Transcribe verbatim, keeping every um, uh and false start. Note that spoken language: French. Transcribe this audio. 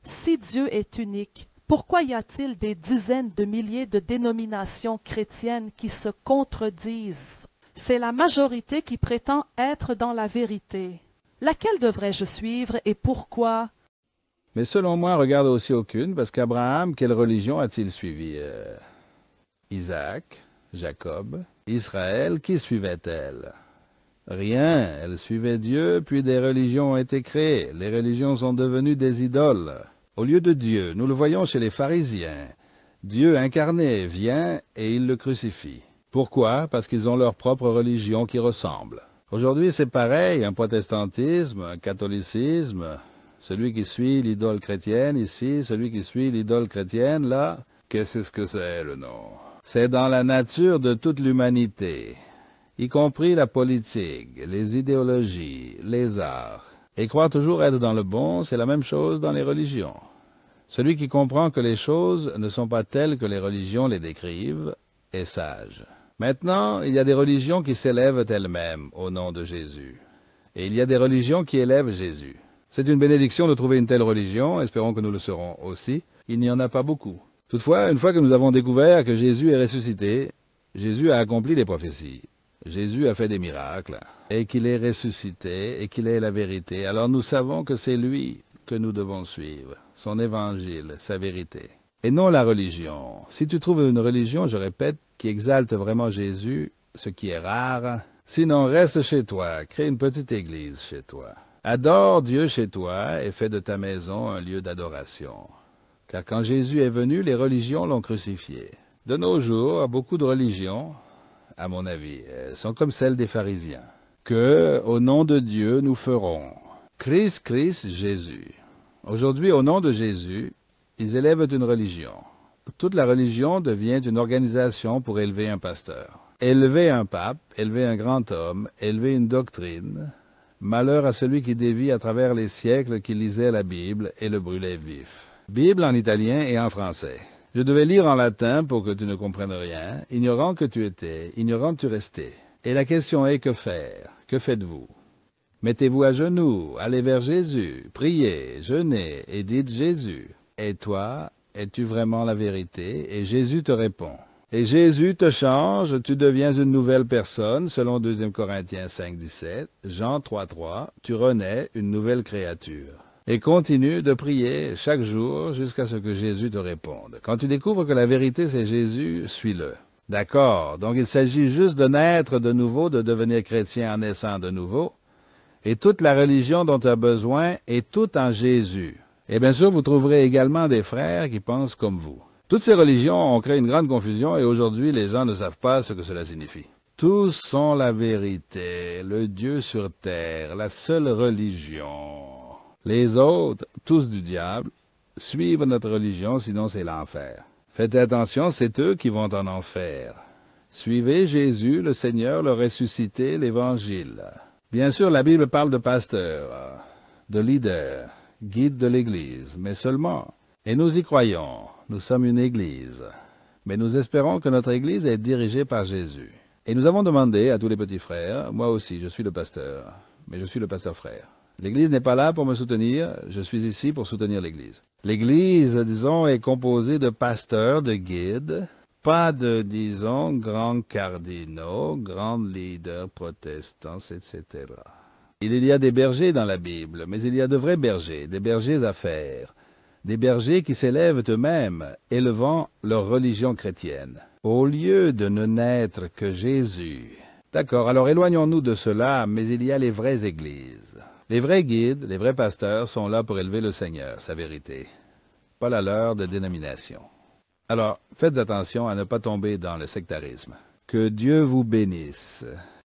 Si Dieu est unique, pourquoi y a-t-il des dizaines de milliers de dénominations chrétiennes qui se contredisent? C'est la majorité qui prétend être dans la vérité. Laquelle devrais-je suivre et pourquoi? Mais selon moi, regarde aussi aucune, parce qu'Abraham, quelle religion a-t-il suivi? euh, Isaac, Jacob, Israël, qui suivait-elle? Rien, elle suivait Dieu, puis des religions ont été créées. Les religions sont devenues des idoles. Au lieu de Dieu, nous le voyons chez les pharisiens. Dieu incarné vient et il le crucifie. Pourquoi? Parce qu'ils ont leur propre religion qui ressemble. Aujourd'hui, c'est pareil, un protestantisme, un catholicisme, celui qui suit l'idole chrétienne ici, celui qui suit l'idole chrétienne là. Qu'est-ce que c'est le nom? C'est dans la nature de toute l'humanité, y compris la politique, les idéologies, les arts. Et croire toujours être dans le bon, c'est la même chose dans les religions. Celui qui comprend que les choses ne sont pas telles que les religions les décrivent est sage. Maintenant, il y a des religions qui s'élèvent elles-mêmes au nom de Jésus. Et il y a des religions qui élèvent Jésus. C'est une bénédiction de trouver une telle religion, espérons que nous le serons aussi. Il n'y en a pas beaucoup. Toutefois, une fois que nous avons découvert que Jésus est ressuscité, Jésus a accompli les prophéties. Jésus a fait des miracles, et qu'il est ressuscité, et qu'il est la vérité. Alors nous savons que c'est lui que nous devons suivre, son évangile, sa vérité. Et non la religion. Si tu trouves une religion, je répète, qui exalte vraiment Jésus, ce qui est rare, sinon reste chez toi, crée une petite église chez toi. Adore Dieu chez toi et fais de ta maison un lieu d'adoration. Car quand Jésus est venu, les religions l'ont crucifié. De nos jours, beaucoup de religions, à mon avis, sont comme celles des pharisiens. Que, au nom de Dieu, nous ferons Christ, Christ, Jésus. Aujourd'hui, au nom de Jésus, ils élèvent une religion. Toute la religion devient une organisation pour élever un pasteur. Élever un pape, élever un grand homme, élever une doctrine. Malheur à celui qui dévie à travers les siècles qui lisait la Bible et le brûlait vif. Bible en italien et en français. Je devais lire en latin pour que tu ne comprennes rien. Ignorant que tu étais, ignorant tu restais. Et la question est, que faire? Que faites-vous? Mettez-vous à genoux, allez vers Jésus, priez, jeûnez et dites Jésus. Et toi, es-tu vraiment la vérité? Et Jésus te répond. Et Jésus te change, tu deviens une nouvelle personne, selon deux Corinthiens cinq, dix-sept, Jean trois, trois, tu renais une nouvelle créature. Et continue de prier chaque jour jusqu'à ce que Jésus te réponde. Quand tu découvres que la vérité c'est Jésus, suis-le. D'accord, donc il s'agit juste de naître de nouveau, de devenir chrétien en naissant de nouveau, et toute la religion dont tu as besoin est toute en Jésus. Et bien sûr, vous trouverez également des frères qui pensent comme vous. Toutes ces religions ont créé une grande confusion et aujourd'hui, les gens ne savent pas ce que cela signifie. Tous sont la vérité, le Dieu sur terre, la seule religion. Les autres, tous du diable, suivent notre religion, sinon c'est l'enfer. Faites attention, c'est eux qui vont en enfer. Suivez Jésus, le Seigneur, le ressuscité, l'Évangile. Bien sûr, la Bible parle de pasteurs, de leaders, guides de l'Église, mais seulement. Et nous y croyons, nous sommes une Église. Mais nous espérons que notre Église est dirigée par Jésus. Et nous avons demandé à tous les petits frères, moi aussi, je suis le pasteur, mais je suis le pasteur frère. L'Église n'est pas là pour me soutenir, je suis ici pour soutenir l'Église. L'Église, disons, est composée de pasteurs, de guides, pas de, disons, grands cardinaux, grands leaders protestants, et cetera. Il y a des bergers dans la Bible, mais il y a de vrais bergers, des bergers à faire, des bergers qui s'élèvent eux-mêmes, élevant leur religion chrétienne, au lieu de ne naître que Jésus. D'accord, alors éloignons-nous de cela, mais il y a les vraies églises. Les vrais guides, les vrais pasteurs sont là pour élever le Seigneur, sa vérité, pas la leur de dénomination. Alors, faites attention à ne pas tomber dans le sectarisme. Que Dieu vous bénisse.